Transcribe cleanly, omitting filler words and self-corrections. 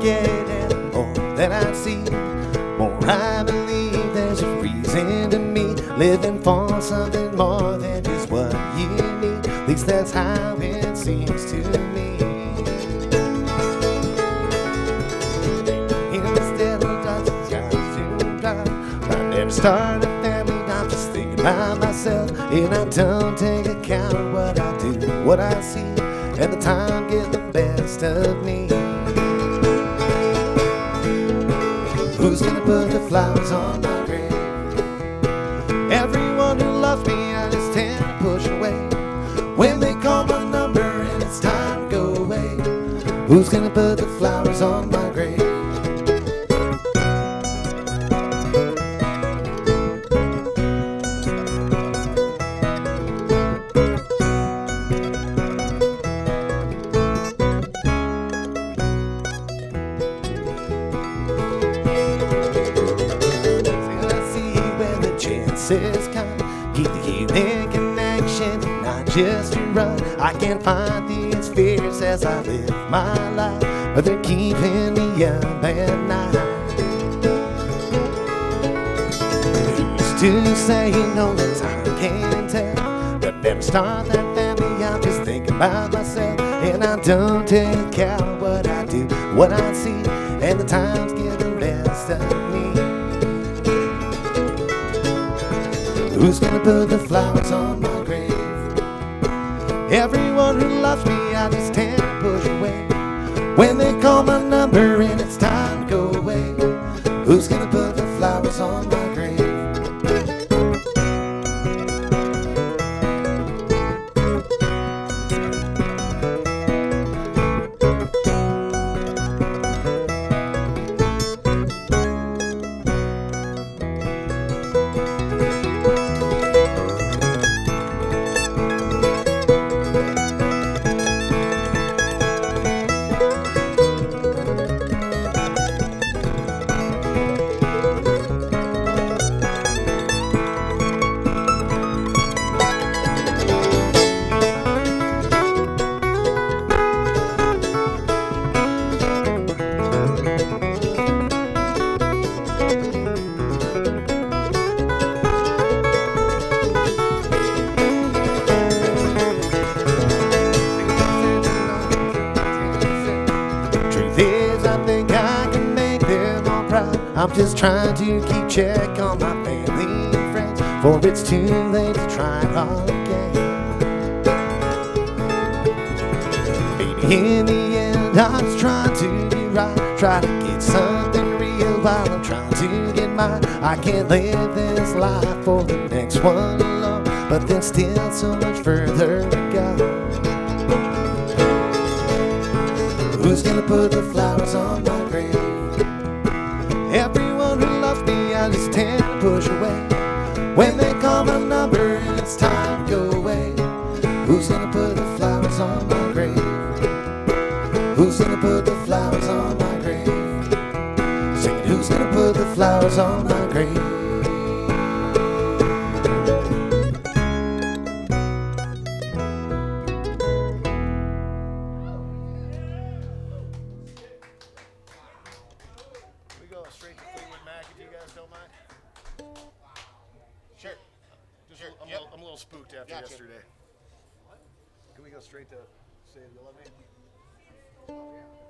get and the more that I see, more I believe there's a reason to me living for something more than just what you need. At least that's how it seems to me. Instead of just to drive, I never start a family. I'm just thinking about myself, and I don't take account of what I do, what I see, and the time getting the best of me. Who's gonna put the flowers on my grave? Everyone who loves me, I just tend to push away. When they call my number and it's time to go away, who's gonna put the flowers on my grave? Chances come, keep the human connection, not just to run. I can't fight these fears as I live my life, but they're keeping me up at night. Who's to say no, time can tell, but never start that family. I'm just thinking about myself, and I don't take account of what I do, what I see, and the times get the best of me. Who's gonna put the flowers on my grave? Everyone who loves me, I just tend to push away. When they call my number and it's time to go away, who's gonna put the flowers on my grave? I'm just trying to keep check on my family and friends, for it's too late to try it all again. Maybe in the end I'm just trying to do right, try to get something real while I'm trying to get mine. I can't live this life for the next one alone, but there's still so much further to go. Who's gonna put the flowers on my grave? Everyone who loves me, I just tend to push away. When they call my number and it's time to go away, who's gonna put the flowers on my grave? Who's gonna put the flowers on my grave? Singing, who's gonna put the flowers on my grave? Straight to Fleetwood Mac, if you guys don't mind. Sure. I'm a little spooked after yesterday. Can we go straight to Say You Love Me?